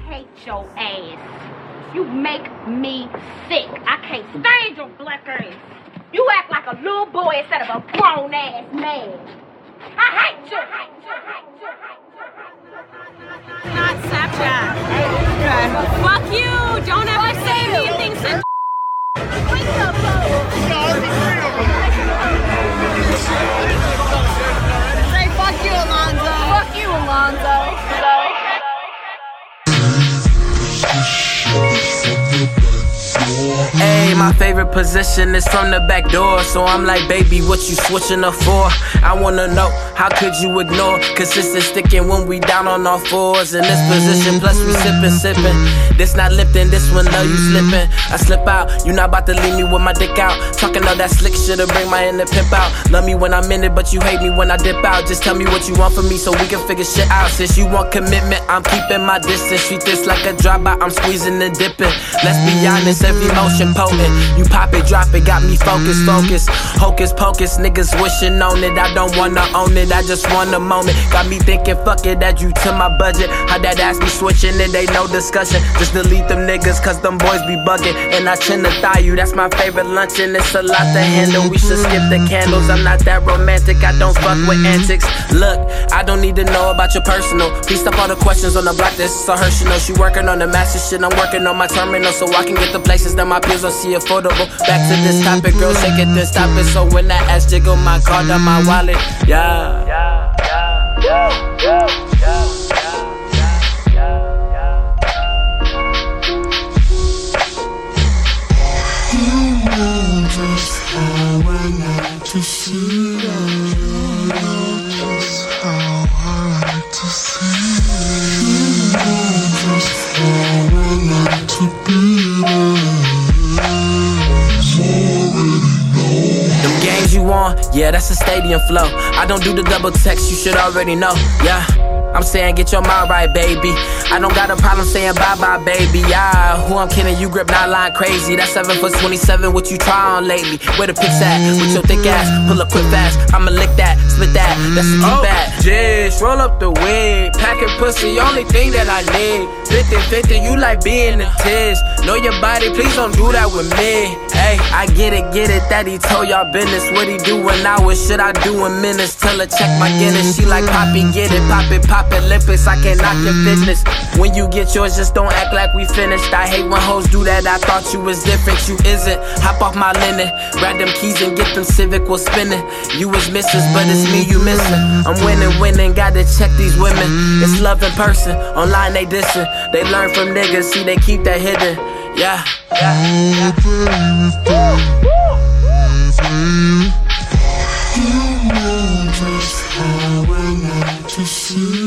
hate your ass. You make me sick. I can't stand your black ass. You act like a little boy instead of a grown ass man. I hate you. Not Snapchat. Okay. Fuck you. Don't ever say anything to Say fuck you, Alonzo. fuck you, Alonzo. Hey, my favorite position is from the back door. So I'm like, baby, what you switching up for? I wanna know, how could you ignore? Consistent sticking when we down on our fours. In this position, plus we sipping. This not lifting, this one love you slipping. I slip out, you not about to leave me with my dick out. Talking all that slick shit to bring my inner pimp out. Love me when I'm in it, but you hate me when I dip out. Just tell me what you want from me so we can figure shit out. Since you want commitment, I'm keeping my distance. Treat this like a drop-out, I'm squeezing and dipping. Let's be honest, every motion potent. You pop it, drop it, got me focused. Hocus pocus, niggas wishing on it. I don't wanna own it, I just want a moment. Got me thinking, fuck it, add you to my budget. How that ass be switching, it ain't no discussion. Just delete them niggas, cause them boys be bugging. And I tend to thigh you, that's my favorite lunch. And it's a lot to handle, we should skip the candles. I'm not that romantic, I don't fuck with antics. Look, I don't need to know about your personal. Please stop all the questions on the block, this is a Hershey. She working on the master shit, I'm working on my terminal. So I can get the places that my peers don't see affordable. Back to this topic, girl, shake it, then stop it. So when that ass jiggle, my card on my wallet. Yeah. You know just how I like to see you. You know just how I like to see you. You know just how I like to be there. Them games you on, yeah, that's a stadium flow. I don't do the double text, you should already know, yeah. I'm saying get your mind right, baby. I don't got a problem saying bye-bye, baby. Yeah, who I'm kidding, you grip not line crazy. That's 7 for 27, what you try on lately? Where the pics at? With your thick ass, pull up quick fast. I'ma lick that, split that, that's a bad. Just roll up the wig, packing pussy, only thing that I need. 50-50, you like being a test. Know your body, please don't do that with me. Hey, I get it, that he told y'all business. What he do in hours, shit I do in minutes. Tell her check my Guinness, she like Poppy, get it, pop it, Olympics, I can't knock your fitness. When you get yours, just don't act like we finished. I hate when hoes do that, I thought you was different, you isn't. Hop off my linen, grab them keys and get them Civic, we'll spinning. You was missus, but it's me you missing. I'm winning, gotta check these women. It's love in person, online they dissing. They learn from niggas, see they keep that hidden. Yeah. You know just how I like to see you.